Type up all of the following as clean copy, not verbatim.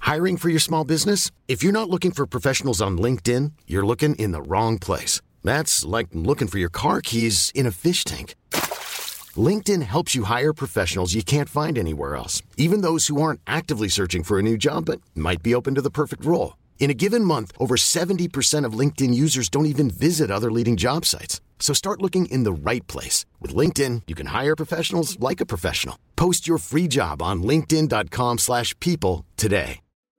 Hiring for your small business? If you're not looking for professionals on LinkedIn, you're looking in the wrong place. That's like looking for your car keys in a fish tank. LinkedIn helps you hire professionals you can't find anywhere else, even those who aren't actively searching for a new job but might be open to the perfect role. In a given month, over 70% of LinkedIn users don't even visit other leading job sites. So start looking in the right place. With LinkedIn, you can hire professionals like a professional. Post your free job on linkedin.com/people today.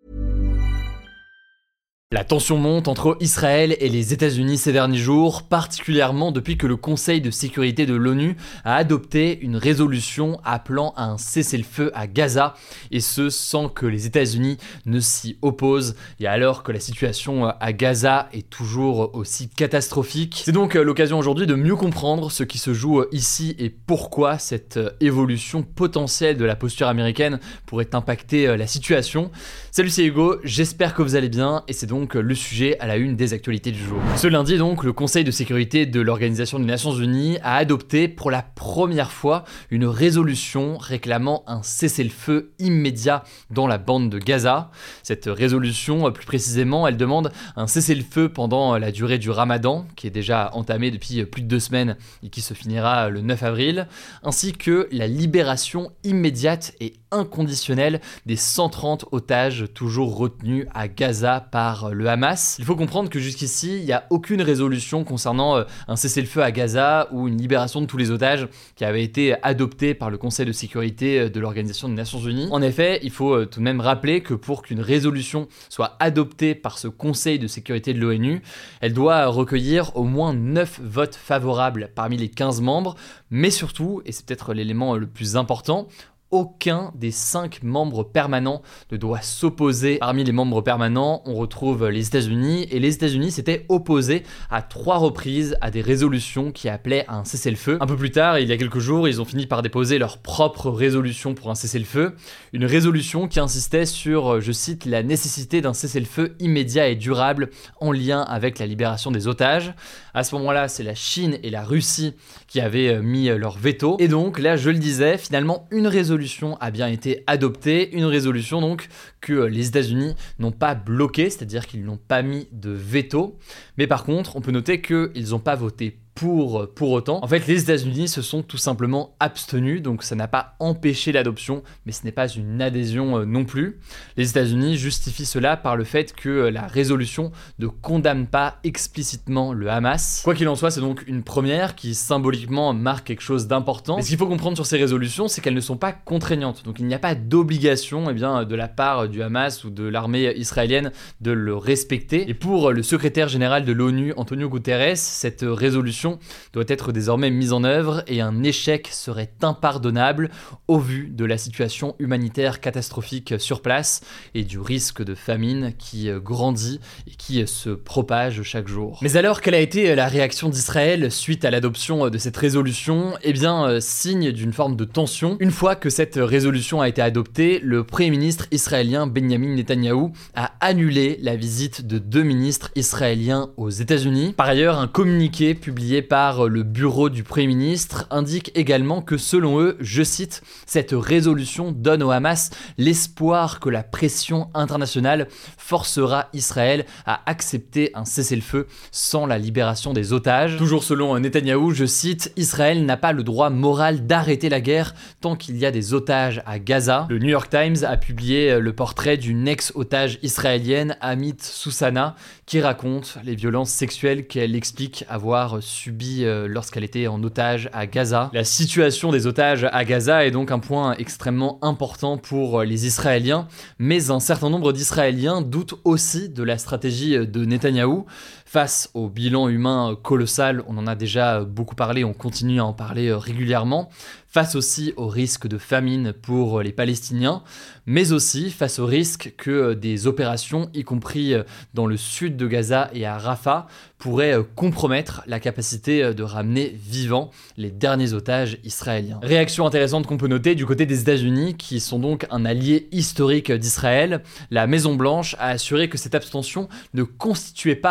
La tension monte entre Israël et les États-Unis ces derniers jours, particulièrement depuis que le Conseil de sécurité de l'ONU a adopté une résolution appelant à un cessez-le-feu à Gaza, et ce sans que les États-Unis ne s'y opposent, et alors que la situation à Gaza est toujours aussi catastrophique. C'est donc l'occasion aujourd'hui de mieux comprendre ce qui se joue ici et pourquoi cette évolution potentielle de la posture américaine pourrait impacter la situation. Salut, c'est Hugo, j'espère que vous allez bien, et c'est donc le sujet à la une des actualités du jour. Ce lundi donc, le Conseil de sécurité de l'Organisation des Nations Unies a adopté pour la première fois une résolution réclamant un cessez-le-feu immédiat dans la bande de Gaza. Cette résolution, plus précisément, elle demande un cessez-le-feu pendant la durée du Ramadan, qui est déjà entamé depuis plus de 2 semaines et qui se finira le 9 avril, ainsi que la libération immédiate et inconditionnelle des 130 otages toujours retenus à Gaza par le Hamas. Il faut comprendre que jusqu'ici, il n'y a aucune résolution concernant un cessez-le-feu à Gaza ou une libération de tous les otages qui avait été adoptée par le Conseil de sécurité de l'Organisation des Nations Unies. En effet, il faut tout de même rappeler que pour qu'une résolution soit adoptée par ce Conseil de sécurité de l'ONU, elle doit recueillir au moins 9 votes favorables parmi les 15 membres, mais surtout, et c'est peut-être l'élément le plus important, aucun des 5 membres permanents ne doit s'opposer. Parmi les membres permanents, on retrouve les États-Unis, et les États-Unis s'étaient opposés à 3 reprises à des résolutions qui appelaient à un cessez-le-feu. Un peu plus tard, il y a quelques jours, ils ont fini par déposer leur propre résolution pour un cessez-le-feu, une résolution qui insistait sur, je cite, la nécessité d'un cessez-le-feu immédiat et durable en lien avec la libération des otages. À ce moment-là, c'est la Chine et la Russie qui avaient mis leur veto, et donc là, je le disais, finalement, une résolution a bien été adoptée, une résolution donc que les États-Unis n'ont pas bloquée, c'est-à-dire qu'ils n'ont pas mis de veto, mais par contre on peut noter qu'ils n'ont pas voté pour autant. En fait, les États-Unis se sont tout simplement abstenus, donc ça n'a pas empêché l'adoption, mais ce n'est pas une adhésion non plus. Les États-Unis justifient cela par le fait que la résolution ne condamne pas explicitement le Hamas. Quoi qu'il en soit, c'est donc une première qui symboliquement marque quelque chose d'important. Mais ce qu'il faut comprendre sur ces résolutions, c'est qu'elles ne sont pas contraignantes, donc il n'y a pas d'obligation de la part du Hamas ou de l'armée israélienne de le respecter. Et pour le secrétaire général de l'ONU, Antonio Guterres, cette résolution doit être désormais mise en œuvre, et un échec serait impardonnable au vu de la situation humanitaire catastrophique sur place et du risque de famine qui grandit et qui se propage chaque jour. Mais alors, quelle a été la réaction d'Israël suite à l'adoption de cette résolution ? Eh bien, signe d'une forme de tension. Une fois que cette résolution a été adoptée, le Premier ministre israélien Benjamin Netanyahou a annulé la visite de 2 ministres israéliens aux États-Unis. Par ailleurs, un communiqué publié par le bureau du Premier ministre indique également que selon eux, je cite, cette résolution donne au Hamas l'espoir que la pression internationale forcera Israël à accepter un cessez-le-feu sans la libération des otages. Toujours selon Netanyahou, je cite, Israël n'a pas le droit moral d'arrêter la guerre tant qu'il y a des otages à Gaza. Le New York Times a publié le portrait d'une ex-otage israélienne, Amit Soussana, qui raconte les violences sexuelles qu'elle explique avoir subies lorsqu'elle était en otage à Gaza. La situation des otages à Gaza est donc un point extrêmement important pour les Israéliens, mais un certain nombre d'Israéliens doutent aussi de la stratégie de Netanyahou. Face au bilan humain colossal, on en a déjà beaucoup parlé, on continue à en parler régulièrement, face aussi au risque de famine pour les Palestiniens, mais aussi face au risque que des opérations, y compris dans le sud de Gaza et à Rafah, pourraient compromettre la capacité de ramener vivants les derniers otages israéliens. Réaction intéressante qu'on peut noter du côté des États-Unis, qui sont donc un allié historique d'Israël. La Maison-Blanche a assuré que cette abstention ne constituait pas un changement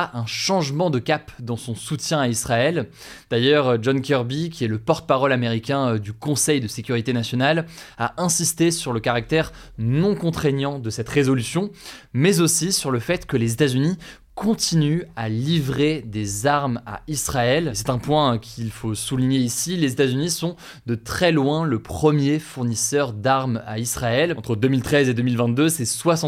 changement de cap dans son soutien à Israël. D'ailleurs, John Kirby, qui est le porte-parole américain du Conseil de sécurité nationale, a insisté sur le caractère non contraignant de cette résolution, mais aussi sur le fait que les États-Unis continue à livrer des armes à Israël. C'est un point qu'il faut souligner ici, les États-Unis sont de très loin le premier fournisseur d'armes à Israël. Entre 2013 et 2022, c'est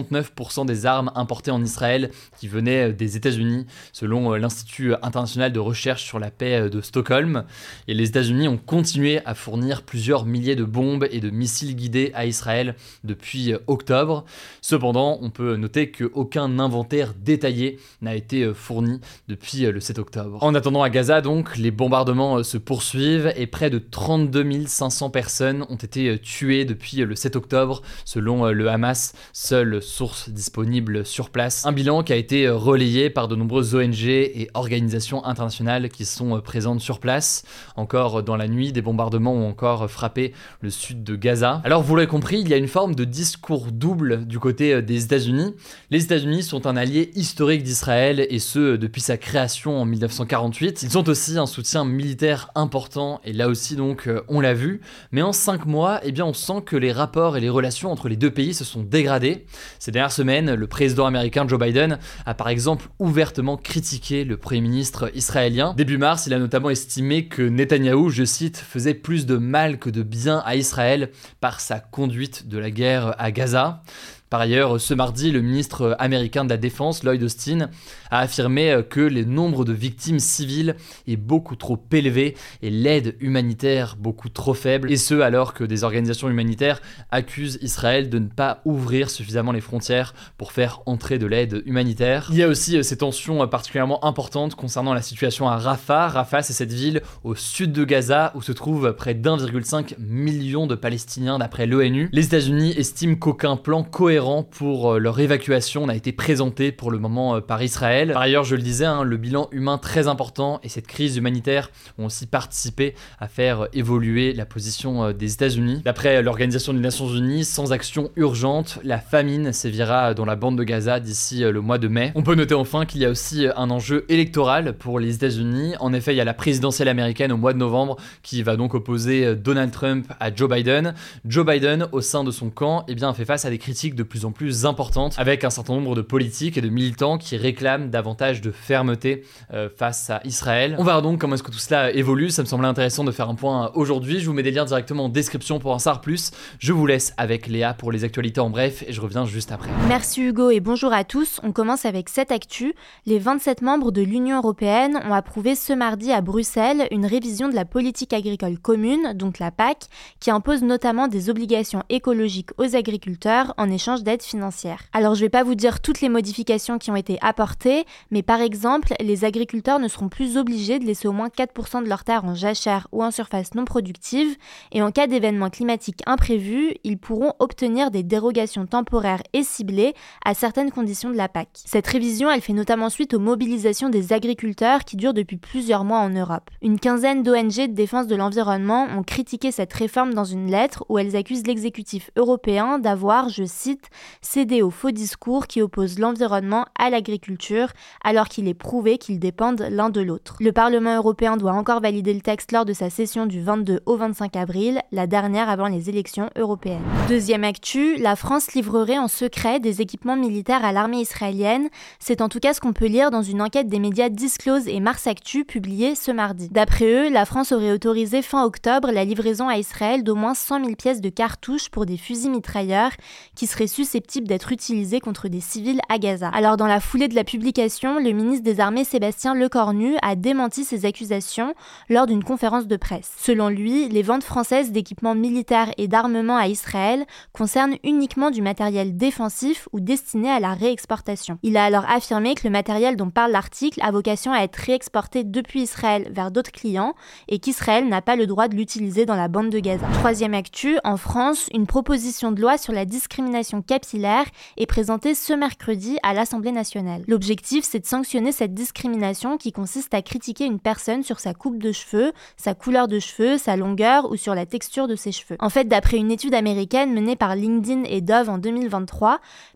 69% des armes importées en Israël qui venaient des États-Unis, selon l'Institut international de recherche sur la paix de Stockholm. Et les États-Unis ont continué à fournir plusieurs milliers de bombes et de missiles guidés à Israël depuis octobre. Cependant, on peut noter qu'aucun inventaire détaillé n'a été fourni depuis le 7 octobre. En attendant à Gaza, donc, les bombardements se poursuivent et près de 32 500 personnes ont été tuées depuis le 7 octobre, selon le Hamas, seule source disponible sur place. Un bilan qui a été relayé par de nombreuses ONG et organisations internationales qui sont présentes sur place. Encore dans la nuit, des bombardements ont encore frappé le sud de Gaza. Alors, vous l'avez compris, il y a une forme de discours double du côté des États-Unis. Les États-Unis sont un allié historique d'Israël, et ce depuis sa création en 1948. Ils ont aussi un soutien militaire important, et là aussi donc on l'a vu, mais en 5 mois, eh bien, on sent que les rapports et les relations entre les deux pays se sont dégradés. Ces dernières semaines, le président américain Joe Biden a par exemple ouvertement critiqué le premier ministre israélien. Début mars, il a notamment estimé que Netanyahou, je cite, faisait plus de mal que de bien à Israël par sa conduite de la guerre à Gaza. Par ailleurs, ce mardi, le ministre américain de la Défense, Lloyd Austin, a affirmé que le nombre de victimes civiles est beaucoup trop élevé et l'aide humanitaire beaucoup trop faible, et ce alors que des organisations humanitaires accusent Israël de ne pas ouvrir suffisamment les frontières pour faire entrer de l'aide humanitaire. Il y a aussi ces tensions particulièrement importantes concernant la situation à Rafah. Rafah, c'est cette ville au sud de Gaza où se trouvent près d'1,5 million de Palestiniens d'après l'ONU. Les États-Unis estiment qu'aucun plan cohérent pour leur évacuation n'a été présenté pour le moment par Israël. Par ailleurs, je le disais, le bilan humain très important et cette crise humanitaire ont aussi participé à faire évoluer la position des États-Unis. D'après l'Organisation des Nations Unies, sans action urgente, la famine sévira dans la bande de Gaza d'ici le mois de mai. On peut noter enfin qu'il y a aussi un enjeu électoral pour les États-Unis. En effet, il y a la présidentielle américaine au mois de novembre qui va donc opposer Donald Trump à Joe Biden. Joe Biden, au sein de son camp, fait face à des critiques de plus en plus importantes, avec un certain nombre de politiques et de militants qui réclament davantage de fermeté face à Israël. On verra donc comment est-ce que tout cela évolue. Ça me semblait intéressant de faire un point aujourd'hui. Je vous mets des liens directement en description pour en savoir plus. Je vous laisse avec Léa pour les actualités en bref et je reviens juste après. Merci Hugo et bonjour à tous. On commence avec cette actu. Les 27 membres de l'Union européenne ont approuvé ce mardi à Bruxelles une révision de la politique agricole commune, donc la PAC, qui impose notamment des obligations écologiques aux agriculteurs en échange d'aide financière. Alors je vais pas vous dire toutes les modifications qui ont été apportées, mais par exemple, les agriculteurs ne seront plus obligés de laisser au moins 4% de leurs terres en jachère ou en surface non productive, et en cas d'événements climatiques imprévus, ils pourront obtenir des dérogations temporaires et ciblées à certaines conditions de la PAC. Cette révision, elle fait notamment suite aux mobilisations des agriculteurs qui durent depuis plusieurs mois en Europe. Une quinzaine d'ONG de défense de l'environnement ont critiqué cette réforme dans une lettre où elles accusent l'exécutif européen d'avoir, je cite, céder au faux discours qui oppose l'environnement à l'agriculture alors qu'il est prouvé qu'ils dépendent l'un de l'autre. Le Parlement européen doit encore valider le texte lors de sa session du 22 au 25 avril, la dernière avant les élections européennes. Deuxième actu, la France livrerait en secret des équipements militaires à l'armée israélienne. C'est en tout cas ce qu'on peut lire dans une enquête des médias Disclose et Mars Actu publiée ce mardi. D'après eux, la France aurait autorisé fin octobre la livraison à Israël d'au moins 100 000 pièces de cartouches pour des fusils mitrailleurs qui seraient susceptibles d'être utilisés contre des civils à Gaza. Alors dans la foulée de la publication, le ministre des Armées Sébastien Lecornu a démenti ces accusations lors d'une conférence de presse. Selon lui, les ventes françaises d'équipements militaires et d'armement à Israël concernent uniquement du matériel défensif ou destiné à la réexportation. Il a alors affirmé que le matériel dont parle l'article a vocation à être réexporté depuis Israël vers d'autres clients et qu'Israël n'a pas le droit de l'utiliser dans la bande de Gaza. Troisième actu, en France, une proposition de loi sur la discrimination capillaire est présentée ce mercredi à l'Assemblée nationale. L'objectif, c'est de sanctionner cette discrimination qui consiste à critiquer une personne sur sa coupe de cheveux, sa couleur de cheveux, sa longueur ou sur la texture de ses cheveux. En fait, d'après une étude américaine menée par LinkedIn et Dove en 2023,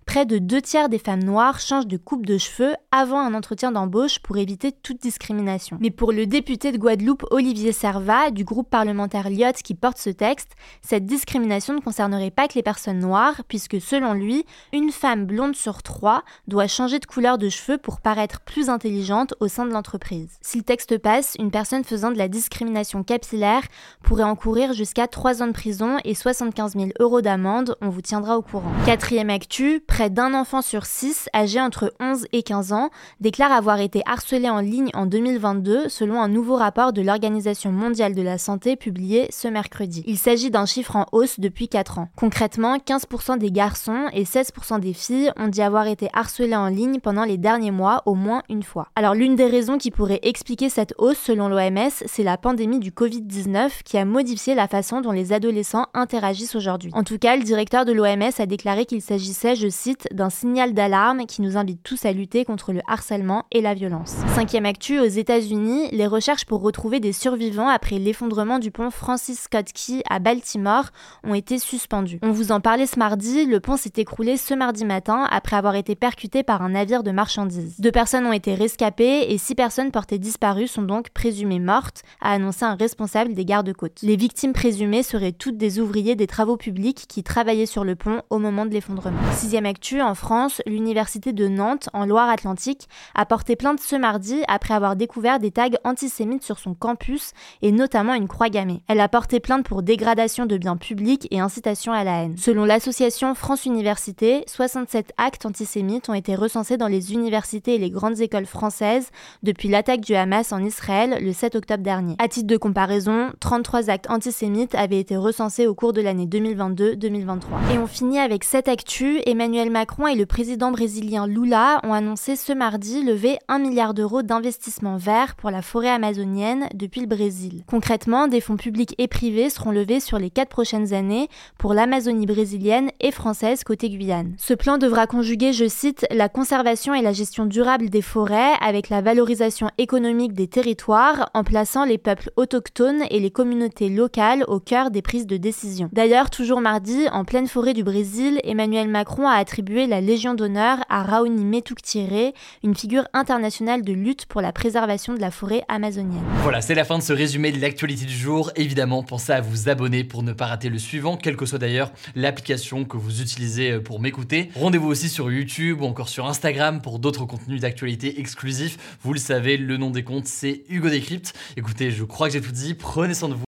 Près de 2/3 des femmes noires changent de coupe de cheveux avant un entretien d'embauche pour éviter toute discrimination. Mais pour le député de Guadeloupe Olivier Servat, du groupe parlementaire LIOT qui porte ce texte, cette discrimination ne concernerait pas que les personnes noires, puisque selon lui, une femme blonde sur 3 doit changer de couleur de cheveux pour paraître plus intelligente au sein de l'entreprise. Si le texte passe, une personne faisant de la discrimination capillaire pourrait encourir jusqu'à 3 ans de prison et 75 000 € d'amende, on vous tiendra au courant. 4e actu, près d'un enfant sur 6 âgé entre 11 et 15 ans déclare avoir été harcelé en ligne en 2022 selon un nouveau rapport de l'Organisation mondiale de la santé publié ce mercredi. Il s'agit d'un chiffre en hausse depuis 4 ans. Concrètement, 15% des garçons et 16% des filles ont dit avoir été harcelés en ligne pendant les derniers mois au moins une fois. Alors l'une des raisons qui pourrait expliquer cette hausse selon l'OMS, c'est la pandémie du Covid-19 qui a modifié la façon dont les adolescents interagissent aujourd'hui. En tout cas, le directeur de l'OMS a déclaré qu'il s'agissait, je cite, d'un signal d'alarme qui nous invite tous à lutter contre le harcèlement et la violence. 5e actu, aux États-Unis, les recherches pour retrouver des survivants après l'effondrement du pont Francis Scott Key à Baltimore ont été suspendues. On vous en parlait ce mardi, le pont s'est écroulé ce mardi matin après avoir été percuté par un navire de marchandises. 2 personnes ont été rescapées et 6 personnes portées disparues sont donc présumées mortes, a annoncé un responsable des gardes-côtes. Les victimes présumées seraient toutes des ouvriers des travaux publics qui travaillaient sur le pont au moment de l'effondrement. 6e actu, en France, l'université de Nantes, en Loire-Atlantique, a porté plainte ce mardi après avoir découvert des tags antisémites sur son campus et notamment une croix gammée. Elle a porté plainte pour dégradation de biens publics et incitation à la haine. Selon l'association France Université, 67 actes antisémites ont été recensés dans les universités et les grandes écoles françaises depuis l'attaque du Hamas en Israël le 7 octobre dernier. À titre de comparaison, 33 actes antisémites avaient été recensés au cours de l'année 2022-2023. Et on finit avec cette actu. Emmanuel Macron et le président brésilien Lula ont annoncé ce mardi lever 1 milliard d'euros d'investissement vert pour la forêt amazonienne depuis le Brésil. Concrètement, des fonds publics et privés seront levés sur les 4 prochaines années pour l'Amazonie brésilienne et française côté Guyane. Ce plan devra conjuguer, je cite, la conservation et la gestion durable des forêts avec la valorisation économique des territoires en plaçant les peuples autochtones et les communautés locales au cœur des prises de décision. D'ailleurs, toujours mardi, en pleine forêt du Brésil, Emmanuel Macron a attribué la Légion d'honneur à Raoni Metuk-Tiré, une figure internationale de lutte pour la préservation de la forêt amazonienne. Voilà, c'est la fin de ce résumé de l'actualité du jour. Évidemment, pensez à vous abonner pour ne pas rater le suivant, quelle que soit d'ailleurs l'application que vous utilisez pour m'écouter. Rendez-vous aussi sur YouTube ou encore sur Instagram pour d'autres contenus d'actualité exclusifs. Vous le savez, le nom des comptes, c'est Hugo Décrypte. Écoutez, je crois que j'ai tout dit. Prenez soin de vous.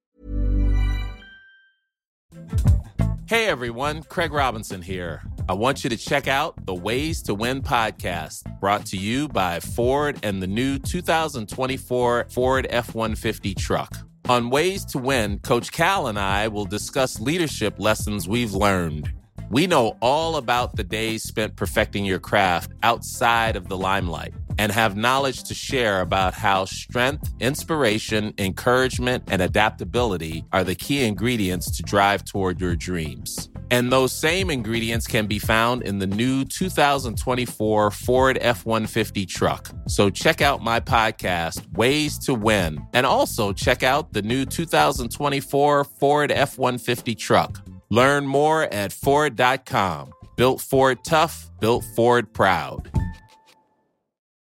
Hey everyone, Craig Robinson here. I want you to check out the Ways to Win podcast, brought to you by Ford and the new 2024 Ford F-150 truck. On Ways to Win, Coach Cal and I will discuss leadership lessons we've learned. We know all about the days spent perfecting your craft outside of the limelight and have knowledge to share about how strength, inspiration, encouragement, and adaptability are the key ingredients to drive toward your dreams. And those same ingredients can be found in the new 2024 Ford F-150 truck. So check out my podcast, Ways to Win, and also check out the new 2024 Ford F-150 truck. Learn more at Ford.com. Built Ford tough, built Ford proud.